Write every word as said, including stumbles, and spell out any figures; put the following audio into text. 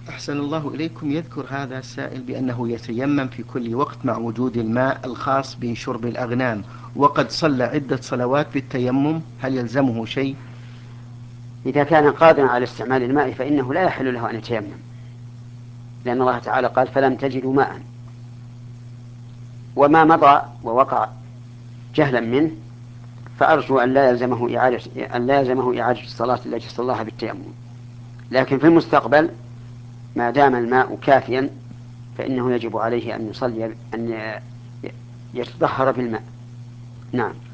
أحسن الله إليكم. يذكر هذا السائل بأنه يتيمم في كل وقت مع وجود الماء الخاص بشرب الأغنام، وقد صلى عدة صلوات بالتيمم، هل يلزمه شيء؟ إذا كان قادرا على استعمال الماء فإنه لا يحل له أن يتيمم، لأن الله تعالى قال فلم تجدوا ماء. وما مضى ووقع جهلا منه فأرجو أن لا يلزمه إعادة أن لا يلزمه إعادة الصلاة التي صلاها بالتيمم. لكن في المستقبل ما دام الماء كافيا فإنه يجب عليه أن يصلي أن يتطهر بالماء. نعم.